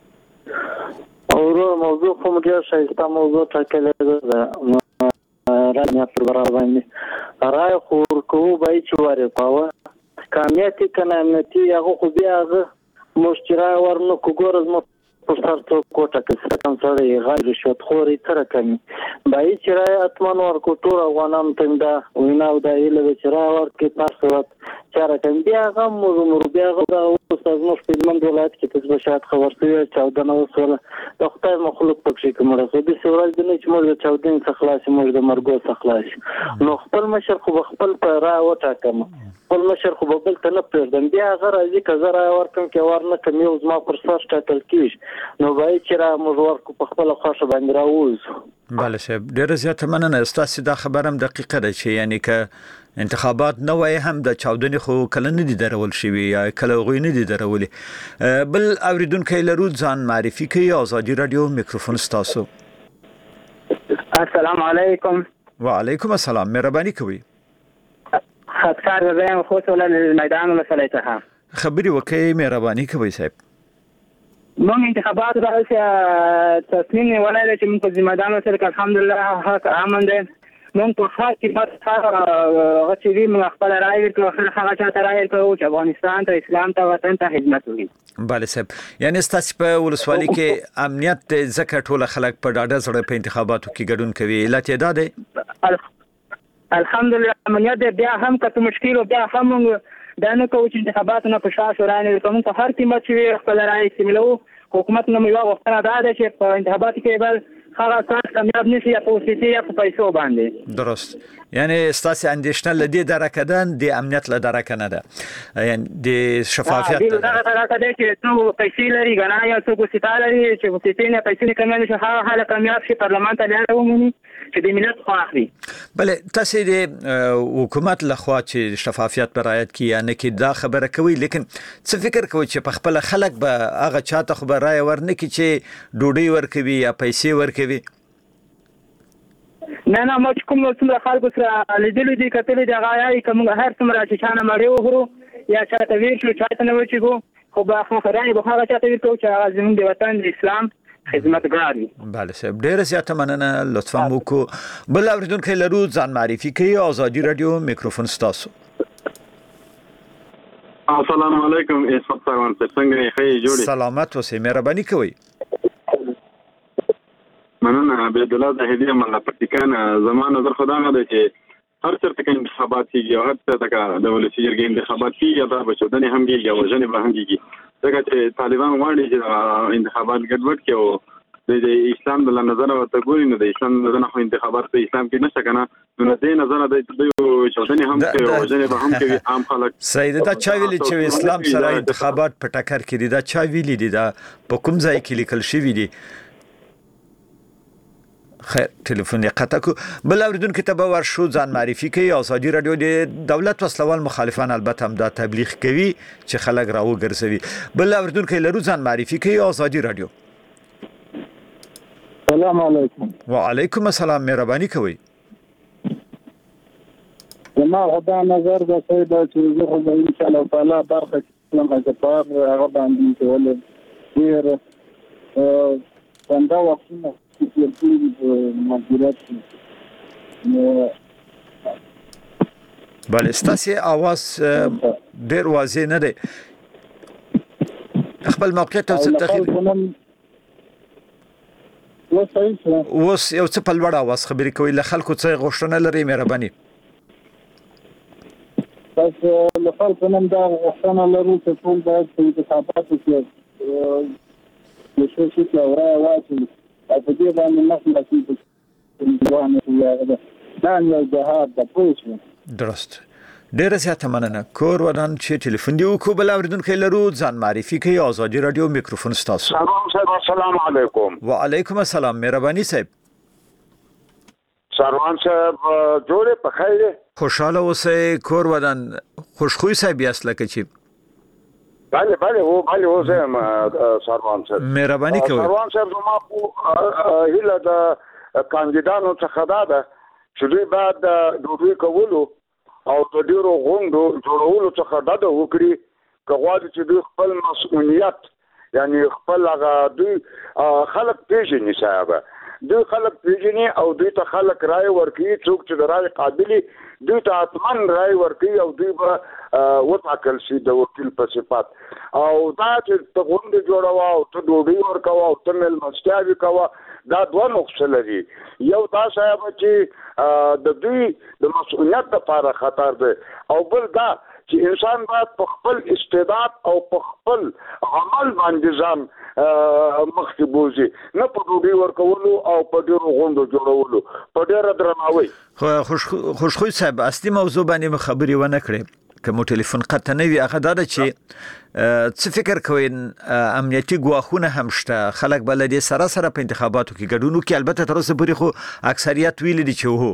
او موضوع کوم ډیر شایسته موضوع ټاکلې ده رای نه پر باندې رای خو کوو به چې وره پاوه کامیاتي کنه امنیتي هغه خو بیا هغه مشترا ورنو کوګورز مو پستر تو کوټه کې څنګه سره غیر رشوت خوري تر کمی بای چې رای اتمن ورکو ټول افغانان تنده ویناو د ایله چې را ورکې پاسورت چاره کم بیا غم مو بیا غو استاد مو په من ولایت کې تاسو شاید خبر شوی چودن اوسه د خدای مخلوق پکې کوم راځي د سورج د نه چې موږ چودن څخه خلاص موږ د مرګو څخه خلاص نو خپل مشر خو خپل په را وټاکم خپل مشر خو بل ته نه پردم بیا هغه راځي کزر ورکم کې ورنه کم یو زما پر سر ټاکل کیږي نو وای چې را موږ ورکو په خپل خوښه باندې راوځو بله صاحب ډیره زیاته مننه ستاسو دا خبرم دقیقه ده چې یعنی که انتخابات نه وای هم د چاودنې خو کله نه دي درول شوی یا کله غوی نه دي درولي بل اوریدونکو لرو ځان معرفي کوي ازادي رادیو میکروفون تاسو السلام علیکم وعلیکم السلام مهرباني کوي خطر زم خو ټول میدان مسلې ته خبري وکي مهرباني کوي صاحب مونږ انتخابات راځي تصمیم ولای چې موږ په ذمہ دارانو سره الحمدلله حق امن دي مونږ په خاص کې پات غچري موږ خپل رائے ورکړو خو هغه چاته رائے ورکړو چې افغانستان ته اسلام ته وطن ته خدمت وکړي بله صاحب یعنی ستاسو په ولسوالۍ کې امنیت زکه ټول خلک په ډاډه سره په انتخاباتو کې ګډون کوي علت یې دا دی الحمدلله امنیت بیا هم کته مشکل بیا هم دا نه کوي چې انتخاباتونه په شاه شورای نه کوم په هر قیمت چې خپل رائے استعمالو حکومت نو یو وختونه دا ده چې په انتخاباتو کې بل هغه څه کامیاب نشي یا په سیاسي یا په پیسو باندې درست یعنی ستاسو اندیشنه لدی درکدان د امنیت له درک نه ده یعنی د شفافیت د درک ده چې څو پیسې لري غنا یا څو ګوسیتا لري چې ګوسیتې نه پیسې کمې نشي هغه حاله کامیاب شي پارلمان ته لاره ومني چې د ملت خو اخلي بله تاسو د حکومت لخوا چې شفافیت برایت کی یا نه کی دا خبره کوي لیکن څه فکر کوي چې په خپل خلک به هغه چاته خبر راي ورنه کی چې ډوډۍ ورکوي یا پیسې ورکوي نه نه مو کوم څومره خلکو سره لیدل دي کتل دي غاړي کوم هر څومره چې چانه مړی وګورو یا چاته ویل شو چاته نه وچیګو خو به خبرانه به هغه چاته ویل چې هغه زموږ د وطن د اسلام خدمتګار دي بله صاحب ډیره زیاته مننه لطفا موکو بل اوریدونکو لرو ځان معرفي کوي ازادي رادیو میکروفون تاسو السلام علیکم اسمت ساوان څنګه یې جوړی سلامت اوسئ مهرباني کوي مننه عبد الله زاهدی مله پټکان زمانه در خدانه ده چې هر څرته کې انتخابات کیږي او هر څرته کې د ولسی جرګې انتخابات کیږي دا بچودنې هم کیږي او ځنې به هم کیږي ځکه چې طالبان غواړي چې انتخابات ګډوډ کړي او د اسلام د نظر او ته ګوري نو د اسلام د نه انتخابات په اسلام کې نشته کنه نو د نظر د چودنې هم کوي او ځنې به هم کوي عام خلک سید دا چا ویلي چې اسلام سره انتخابات په ټکر کې دي دا چا ویلي دي دا په کوم ځای کې لیکل شوی دي خیر ټلیفون یې قطع کو بل اوریدونکو ته به ورشو ځان معرفي کوي ازادي رادیو د دولت وسلوال مخالفان البته هم دا تبلیغ کوي چې خلک راو ګرځوي بل اوریدونکو لرو ځان معرفي کوي ازادي رادیو السلام علیکم وعلیکم السلام مهرباني کوي زما خدای نظر د سید چې زه خو ان شاء الله تعالی برخه کوم چې په هغه باندې ولې ډیر څنګه وختونه بله ستاسو आवाज ډیر واضح نه دی خپل موقعیت او څه تخیر اوس یو څه په لوړ आवाज خبرې کوي له خلکو څخه غوښتنه لري مهرباني تاسو له خلکو نن دا غوښتنه لرو چې ټول باید په انتخاباتو کې د شو شي او راځي په دې باندې مثلا چې د دا نه جهاد د پوښتنه درست ډیر زیاته مننه کور ودان چې ټلیفون دی وکړو بل اوریدونکو لرو ځان معرفي کوي ازادي رادیو میکروفون تاسو سلام صاحب السلام علیکم وعلیکم السلام مهرباني صاحب سروان صاحب جوړه په خیر خوشاله اوسئ کور ودان خوشخوي صاحب یاست لکه چې بله بله او بله او زم سروان صاحب مهرباني کوي سروان صاحب زما په هیله د کاندیدانو څخه دا ده چې دوی بعد د ډوډۍ کولو او د ډیرو غونډو جوړولو څخه دا د وکړي کغواړي چې دوی خپل مسؤلیت یعنی خپل هغه دوی خلک پیژني صاحب دوی خلک پیژني او دوی ته خلک رائے ورکوي څوک چې د رائے قابل دوی ته اتمن رائے ورکوي او دوی به وټاکل شي د وکیل په صفت او دا چې ته غونډه جوړوه او ته ډوډۍ ورکوه او ته میلمستیاوې کوه دا دوه نقصه لري یو دا صاحب چې د دوی د مسؤلیت لپاره خطر دی او بل دا چې انسان باید په خپل استعداد او په خپل عمل باندې ځان مخکې بوځي نه په ډوډۍ ورکولو او په ډېرو غونډو جوړولو په ډېره درناوي. خوشخوی صاحب اصلي موضوع باندې خبرې ونه کړې که مو ټلیفون قطع نه وي هغه دا ده چې څه فکر کوئ امنیتي ګواښونه هم شته خلک به له دې سره سره په انتخاباتو کې ګډون وکړي البته تر اوسه پورې خو اکثریت ویلي دي چې هو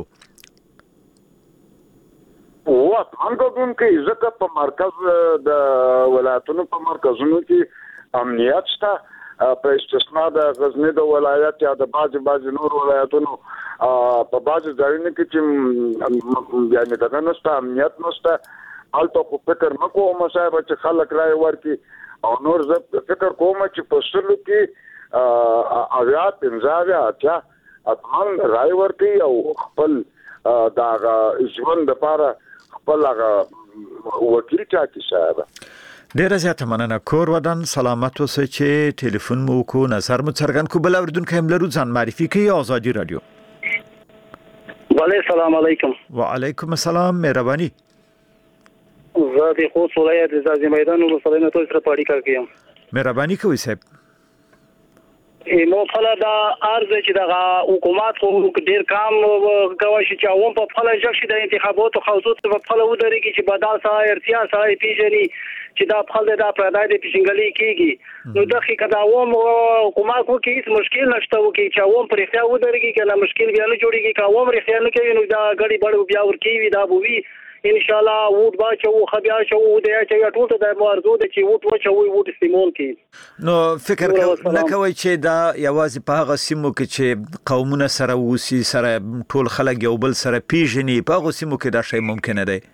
وات انګوم کې ځکه په مرکز د ولایتونو په مرکزونو کې امنیت شته په استثناء د غزنی د ولایت یا د باج باج نور ولایتونو په باج ځایونو کې چې یعنی دغه نشته امنیت نشته البته خو فکر مکوم صاحب چې خلک رائے ورکي او نور زه فکر کوم چې په سلو کې اویا پنځه اتیا اتمن رائے ورکي او خپل دا ژوند لپاره خپل وکیل ټاکي صاحب. ډیره زیاته مننه کور ودان سلامت اوسئ چې ټلیفون مو کو نظر مو څرګند کو بل اوریدونکو هم لرو ځان معرفي کوي آزادي رادیو. وعلیکم السلام علیکم. وعلیکم السلام مهرباني. زه د خوست ولایت د ځاځي میدان ولسوالۍ نه تاسو سره پاړی کار کوم. مهرباني کوي صاحب. مو فلا دا ارز چې د حکومت خو ډیر کام کوي چې عوام په خپل ځای شي د انتخاباتو خوځوت په خپل ودرېږي چې بدل سره ارتیا سره پیژني چې دا خپل د پردای د پیژنګلي کیږي نو د خې کدا عوام حکومت خو کې هیڅ مشکل نشته وکي چې عوام پر اختیار ودرېږي کله مشکل بیا نه جوړيږي که عوام اختیار نه کوي نو دا غړي بړ بیا ور کوي دا بوي ان شاء الله ووټ باچو خبیا شو د چې ټول ته د مرزو د چې ووټ وچو ووټ استعمال کی نو فکر نه کوي چې دا یوازې په هغه سیمو کې چې قومونه سره وسی سره ټول خلک یو بل سره پیژني په هغه سیمو کې دا شی ممکن دی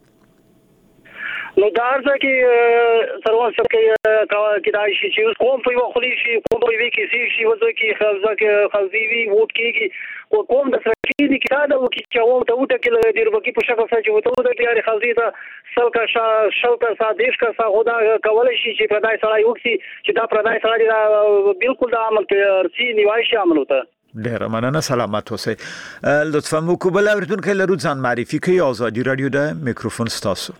نو دا ځکه چې سروان څخه کې کېدای شي چې کوم په وخلی شي کوم په وی کې شي شي وځي کې خلځه کې خلځي وی ووټ کېږي او کوم د سرکې دي کې دا و چې و ته وټه کې د ربکی په شکل سره چې وته د تیاري خلځي ته سلکا شلکا صادیش کا خدا کول شي چې پردای سړی وکسي چې دا پردای سړی بالکل د عمل کې ارسي نیوای شي عمل وته ډیر مننه سلامت اوسئ لطفا مو کوبل اوریدونکو لرو ځان معرفي کوي آزادي رادیو د میکروفون ستاسو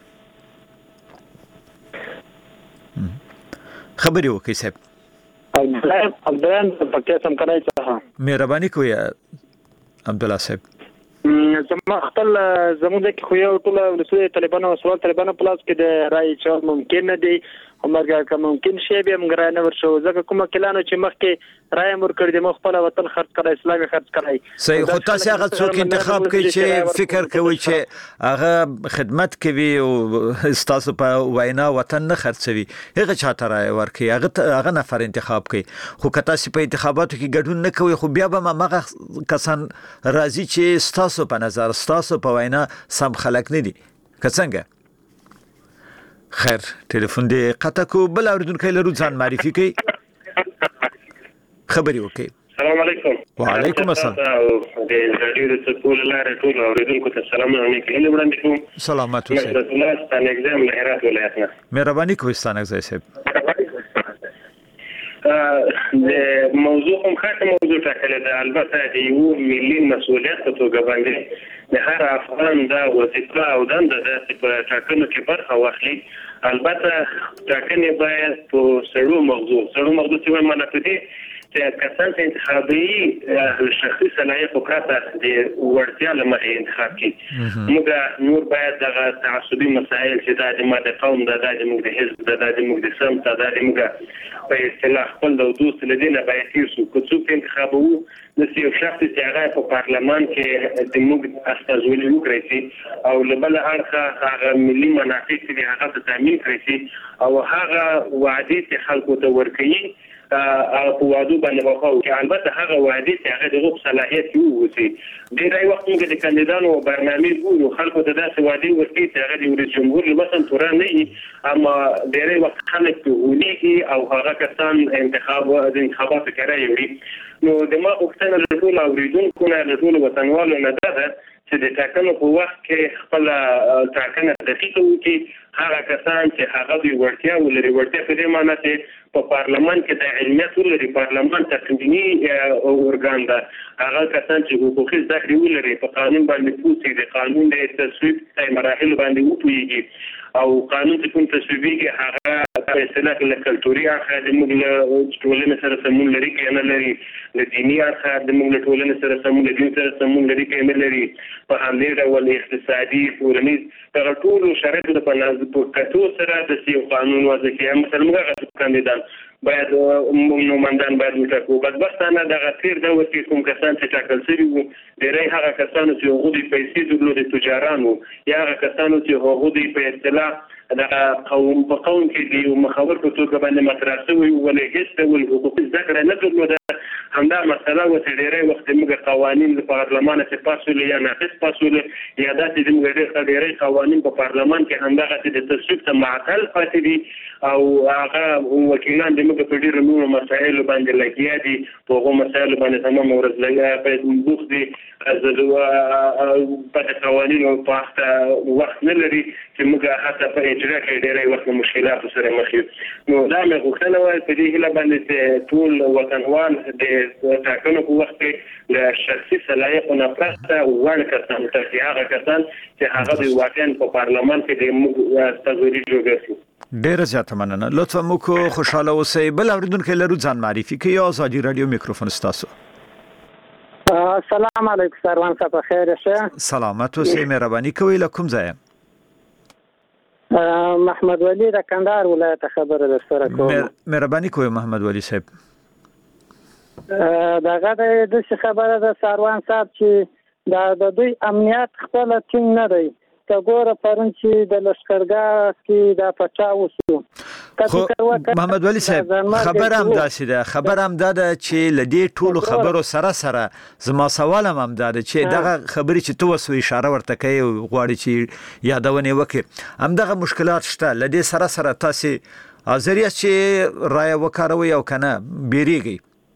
خبري وکي صاحب عبدالله عبدالله پکې سم کړای څه مهرباني کوي عبد الله صاحب زما خپل زموږ د خو یو ټول رسول طالبانو او سوال طالبانو پلاس کې د رائے چور ممکن نه دی همرګه کوم ممکن شی به موږ نه ورشو ځکه کومه کلانو چې مخکې رائے مور کړی د مخ په وطن خرڅ کړی اسلامي خرڅ کړی صحیح خو تاسو هغه څوک انتخاب کوي چې فکر کوي چې هغه خدمت کوي او تاسو په وینا وطن نه خرڅوي هغه چاته رائے ورکي هغه هغه نفر انتخاب کوي خو که تاسو په انتخاباتو کې ګډون نه کوي خو بیا به مغه کسان راځي چې تاسو په نظر تاسو په وینا سم خلک نه دي که څنګه خیر ټلیفون دی قطع کو بل اوریدونکو لرو ځان معرفي کوي خبري وکي السلام علیکم وعلیکم السلام د رادیو د ټول لاره ټول اوریدونکو ته سلام علیکم هله وړاندې کوم سلامات اوسئ الله ستاسو اگزام له هرات ولایت نه مهرباني کوئ ستاسو ځای صاحب د موضوع هم خاصه موضوع ټاکل ده البته د یو ملي مسؤلیت په توګه باندې د هر افغان دا وظیفه او دنده ده چې په ټاکنو کې برخه واخلي البته ټاکنې باید په سړو موضوع سړو موضوع چې معنی دي چې کسان چې انتخابي شخصي صلاحیت او کاته د ورتیا لمه انتخاب کړي موږ نور باید دغه تعصبي مسایل چې د ماده قوم د د موږ د حزب د د موږ د سم د د موږ په اصطلاح خپل د دوست لدینه باید تیرسو که څوک انتخابو د سیو شخص چې هغه په پارلمان کې د موږ استازولي وکړي او لبل اړخه هغه ملي منافع چې هغه تضمین کړي او هغه وعده چې خلکو ته ورکړي په وادو باندې وخاو چې البته هغه وادي چې هغه د غوښ صلاحیت یو وسی ډیری وخت موږ د کاندیدانو برنامه ګورو خلکو ته داسې وادي ورکړي چې هغه د رئیس جمهور مثلا تورا نه وي اما ډیری وخت خلک ولېږي او هغه کسان انتخاب د انتخاباتو کوي وي نو د ما وختونه د ټول اوریدونکو نه د ټول وطنوالو نه ده چې د ټاکنو په وخت کې خپل ټاکنه دقیقه وکړي هغه کسان چې هغه د وړتیا ولري وړتیا په دې معنی چې په پارلمان کې د علمیت ولري پارلمان تقنینی اورګان ده هغه کسان چې حقوقي زده کړې ولري په قانون باندې پوهیږي د قانون د تصویب ځای مراحل باندې وپوهیږي او قانون چې کوم تصویبي هغه په اصطلاح له کلتوري اړخ د موږ له ټولنې سره سمون لري کې نه لري د دینی اړخ د موږ له ټولنې سره سمون لري سره سمون لري کې نه لري په همدې ډول اقتصادي ټولنیز هغه ټول شرایط د پنځه په کتو سره د سیو قانون وضع کې مثلا موږ کاندیدان باید نوماندان باید وټاکو بدبختانه دغه تیر دور کې کوم کسان چې ټاکل شوي وو ډېری هغه کسانو چې هغوی پیسې درلودې تجاران وو یا هغه کسانو چې هغوی په اصطلاح د قوم په قوم کې دی مخاور په توګه باندې مطرح شوی ولې هیڅ ډول حقوقي زده کړه نه درلوده همدا مسله و چې ډېری وخت موږ قوانین د پارلمان څخه پاسول یا ناقص پاسول یا داسې د موږ ډېری قوانین په پارلمان کې همدغه د تصویب ته معطل پاتې دي او هغه وکیلان د موږ په ډېرو نورو مسایلو باندې لګیا دي په هغو مسایلو باندې تمام ورځ لګیا په بوخ دي په قوانینو په وخت نه لري چې موږ حتی په اجرا کې ډېری وخت مشکلاتو سره مخ یو نو دا مې غوښتنه وه په دې هیله باندې چې ټول وطنوال د ټاکنو په وخت کې له شخصي صلاحیتو نه پرته وړ کسان ټاکي هغه کسان چې هغه د واقعا په پارلمان کې د موږ استازوري جوړ شي ډیره زیاته مننه لطفا موږ خوشاله اوسئ بل اوریدونکو لرو ځان معرفي کوي آزادي رادیو میکروفون ستاسو السلام علیکم سروان صاحب خیر شه سلامت اوسئ مهرباني کوئ له کوم ځای محمد ولی د کندهار ولایت خبره در سره کوم مهرباني کوئ محمد ولی صاحب داغه د څه خبره د سروان صاحب چې دا د دوی امنیت خپل ټینګ نه دی که ګوره پرون چې د لشکرګاه کې دا پچاو وسو خو محمد ولی صاحب خبر هم داسې ده خبر هم ده چې لدی ټولو خبرو سره سره زما سوال هم ده چې دغه خبرې چې تو وسو اشاره ورته کوي غواړي چې یادونه وکړي هم دغه مشکلات شته لدی سره سره تاسو ازریه چې رای وکاروي او کنه بیریږي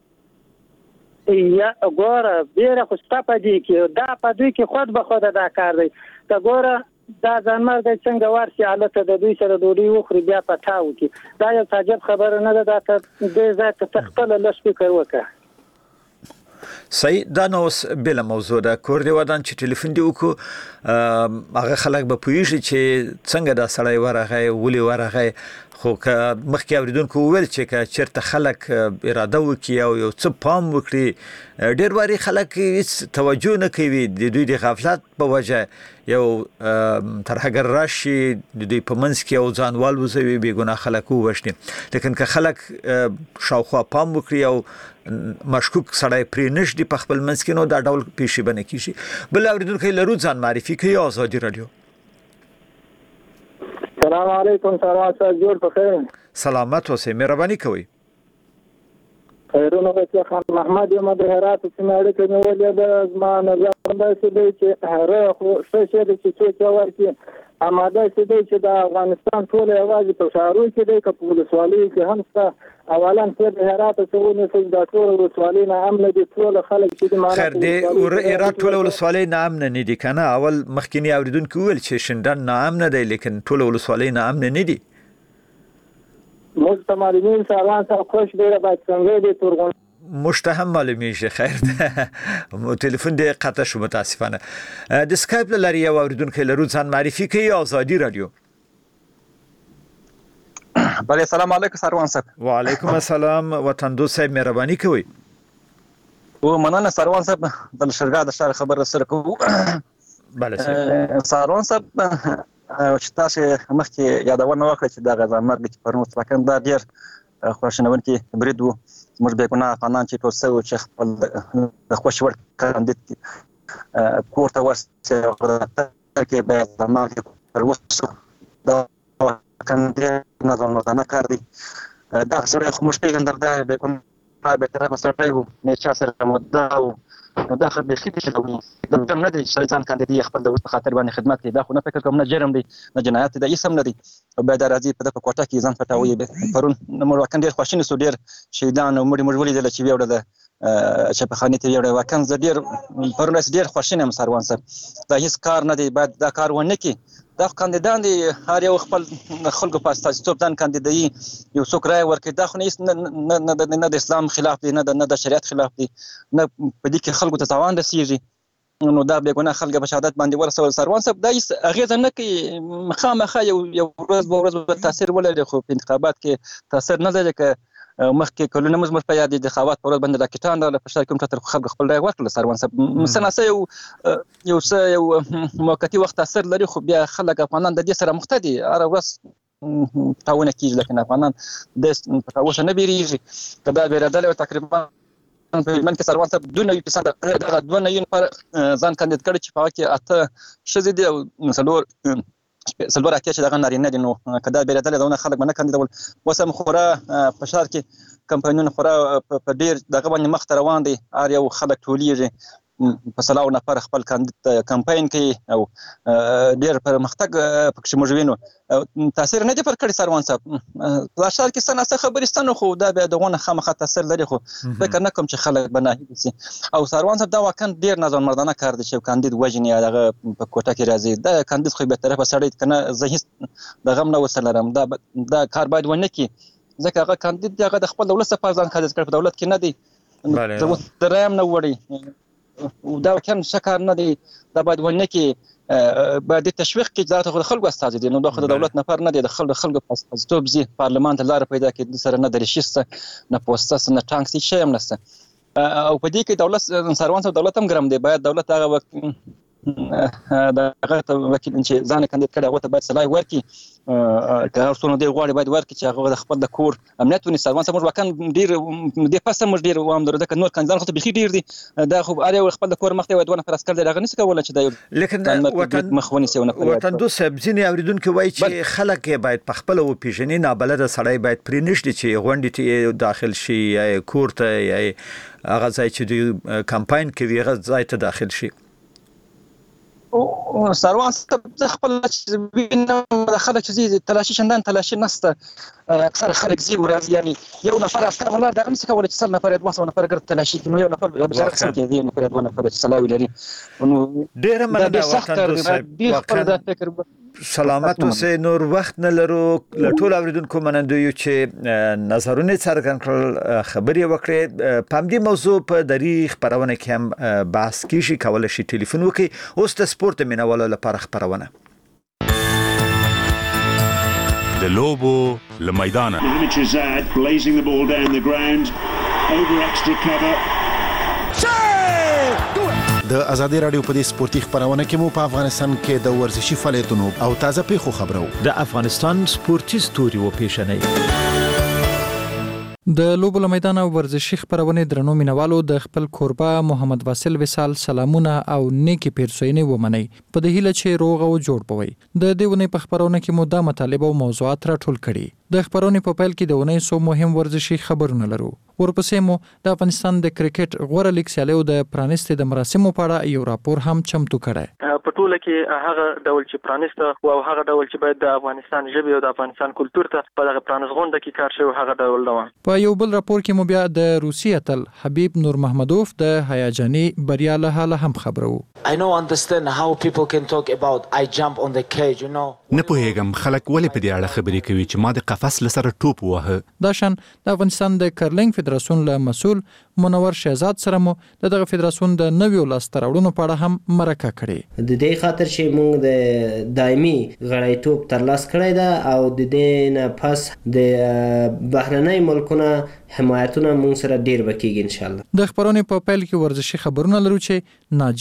یا ګوره بیره خو ستا په دې کې دا په دې کې خود به خود دا کار دی ته ګوره دا ځانمرګ څنګه ورسي حالت د دوی سره ډوډۍ وخوري بیا پټاو کی دا یو تعجب خبره نه ده دا د ذات تخپل لږ فکر وکړه صحیح دا نو بل موضوع ده کور دی ودان چې ټلیفون دی وکړو هغه خلک به پوښي چې څنګه دا سړی ورغی ولي ورغی خو که مخکې اوریدونکو وویل چې که چېرته خلک اراده وکړي او یو څه پام وکړي ډېر وارې خلک هېڅ توجه نه کوي د دوی د غفلت په وجه یو ترهګر راشي د دوی په منځ کې یو ځانوال وزوي بېګناه خلک ووژني لیکن که خلک شاوخوا پام وکړي او مشکوک سړی پرې نشدي په خپل منځ کې نو دا ډول پیښې به نه کېږي بل اوریدونکی لرو ځان معرفي کوي آزادي رادیو السلام علیکم سروان صاحب جوړ په خیر سلامت اوسئ مهرباني کوئ خیرونه وکړه خان محمد یم د هرات سیمه اړیکې مې ولې د زما نظر داسې دی چې هغه خو څه شی دی چې څوک ورکړي اما داسې دی چې د افغانستان ټول یوازې په ښارونو کې دی که په ولسوالیو کې هم شته اولا چې د هرات څه ونیسئ دا ټول ولسوالۍ نه امن دي ټول خلک چې د خیر دی هرات ټول ولسوالۍ نه امن نه دي که نه اول مخکینی اوریدونکي وویل چې شینډن نه امن دی لیکن ټول ولسوالۍ نه امن نه دي موږ ته معلومین سروان صاحب خوش ډېره باید څنګه دی تورغون مشتهم معلومیږي خیر ده تلیفون دی قطع شو متاسفانه د اسکایپ لري یو اوریدونکو لرو ځان معرفي کوي آزادي رادیو بله سلام علیکم سروان صاحب وعلیکم السلام وطن دوست صاحب مهرباني کوي و مننه سروان صاحب د لشکرګاه د شهر خبر سره کوو بله سروان صاحب چې تاسو مخکې یادونه وکړه چې د غزامرګ چې پرون څرګند دا ډیر خوشنونکي برید وو موږ به ګناه قانون چې ټول څه چې خپل د خوش ور کاندید کورته ورسې کې به زمانه پر وسو دا کاندید نه ځنه نه کار دي دا سره خو مشته ګندردا به کوم به تر مسافه وو نه چا سره مده نو دا خبرې خېټه شلوي د کوم نه دي چې ځان کاندیدي خپل د وخت خاطر باندې خدمت کوي دا خو نه فکر کوم نه جرم دی نه جنایت دی اسم نه دی او به د راځي په دغه کوټه کې ځان پټاوي پرون نو واکن ډیر خوشینه سو ډیر شهیدان او مړي مړ ولیدل چې ویوړه د چې په خاني ته ویوړه واکن ز ډیر پرون ډیر خوشینه مسروان صاحب دا هیڅ کار نه دی بعد دا کار ونه کی دا کاندیدان دي هر یو خپل خلکو په اساس ته ځان کاندیدي یو څوک راي ورکړي دا خو نه نه نه د اسلام خلاف دی نه نه د شریعت خلاف دی نه په دې کې خلکو ته تاوان رسیږي نو دا به ګناه خلک په شهادت باندې ورسول سروان صاحب دا هغه ځنه کې مخامخه یو یو ورځ به ورځ تاثیر ولري خو په انتخابات کې تاثیر نه لري که مخکې کلونه مزمر په یاد دي خواات پر باندې راکټان را په کوم تر خلک خپل راي ورکړل سروان صاحب مسناسه یو یو څه یو موقتی وخت تاثیر لري خو بیا خلک افغانان د دې سره مختدي اره ورځ تاونه کیږي لکه افغانان د تاوسه نه بیریږي کدا بیرادل تقریبا په من کې سروان صاحب دونه یو پسند دغه دونه یو پر ځان کاندید کړي چې په کې اته شذ دي او مسلور سلور اکه چې دغه نارینه دي نو کدا بیرادل دونه خلک باندې کاندیدول وسم خورا په شهر کې کمپاینونه خورا په ډیر دغه باندې مخ روان دي ار یو خلک ټولیږي په سلاو نفر خپل کاندید کمپاین کوي او ډیر پر مختګ پکې موجوینو تاثیر نه دی پر کړی سروان صاحب په شهر کې سناسه خبرستانو خو دا به دغه خامخا تاثیر لري خو فکر نه کوم چې خلک بناهي دي او سروان صاحب دا واکن ډیر نازون مردانه کار دي چې کاندید وجنی دغه په کوټه کې راځي دا کاندید خو به طرفه سړی کنه زه دغه نه وسلرم دا دا کار باید ونه کی ځکه هغه کاندید دغه د خپل دولت سره ځان کاندید کړ په دولت کې نه دی بله دریم نه وړي دا کم شکر نه دی دا باید ونه کې باید تشویق کې ذات خو خلکو استاد دي نو د دولت نفر نه دی د خلکو خلکو پاستوب زی پارلمان ته لار پیدا کړي سره نه درشيسته نه پوسټس نه ټانکس شي هم نسته او په دې کې دولت سروان صاحب دولت هم ګرم دی باید دولت هغه وخت دا هغه وکیل چې ځان کاندید کړي هغه ته باید صلاح ورکړي که هر څونه دی غواړي باید ورکړي چې هغه د خپل د کور امنیت ونی سروان صاحب وکن ډیر د پاسه مش ډیر وام درته ک نور کاندیدان خو به ډیر دي دا خو اړ خپل د کور مخ ته وای دونه پر اسکر دی هغه نس کولای چې دا لیکن وطن مخونی سونه وطن دو سبزینی اوریدونکو وای چې خلک باید په خپل او پیژنې نه بلد سړی باید پرې نشي چې غونډې ته داخل شي یا کور ته یا هغه ځای چې د کمپاین کوي هغه ځای ته داخل شي او سروان صاحب خپل وینم د خلک چې تلاشي شندان تلاشي نسته اکثر خلک زی ورځ یعنی یو نفر اسکر ولا د امس کول چې سل نفر دوه نفر ګر تلاشي نو یو نفر بزرګ څه دی نو پر دوه نفر سلاوي لري نو ډیر مننه وطن صاحب سلامت اوسه نور وخت نه لرو لټول اوریدونکو منندو یو چې نظرونه څرګند کړل خبري وکړي په دې موضوع په دری خبرونه کې هم بحث کیږي کول شي ټلیفون وکي اوس د سپورت مینوالو لپاره خبرونه د لوبو له میدانه blazing the ball down the ground over extra cover د ازادي رادیو په دې سپورتي خبرونه کې مو په افغانستان کې د ورزشي فعالیتونو او تازه پیښو خبرو د افغانستان سپورتي ستوري و پیښنې د لوبو له میدان ورزشي خبرونه درنو مینوالو د خپل کوربه محمد واصل وصال سلامونه او نیکی پیرسوینه ومني په دې هیله چې روغ او جوړ بوي د دیونه په خبرونه کې مو د مطالبه او موضوعات راټول کړي د خبرونه په پیل کې د ونې سو مهم ورزشي خبرونه لرو ورپسې مو د افغانستان د کرکټ غوړه لیګ سیالیو د پرانیستي د مراسمو په اړه یو راپور هم چمتو کړی په ټوله کې هغه ډول چې پرانیسته او هغه ډول چې باید د افغانستان ژبه او د افغانستان کلچر ته په دغه پرانیز غونډه کې کار شوی هغه ډول دا په یو بل راپور کې مو بیا د روسي اتل حبیب نور محمدوف د هیجاني بریا له حاله هم خبرو I know understand how people can talk about I jump on the cage you know نه پوهیږم خلک ولې په دې اړه خبرې کوي چې ما د قفس لسره ټوپ وهه دا شان د افغانستان د کرلینګ فدراسیون له مسول منور شهزاد سره مو دغه فدراسیون د نویو لاستراوړونو په اړه هم مرکه کړې د دې خاطر چې موږ د دایمي غړیتوب ترلاسه کړی دا او د دې نه پس د بهرنۍ ملکونو حمایتونه موږ سره ډیر وکیږي ان شاء الله د خبرونه په پیل کې ورزشي خبرونه لرو چې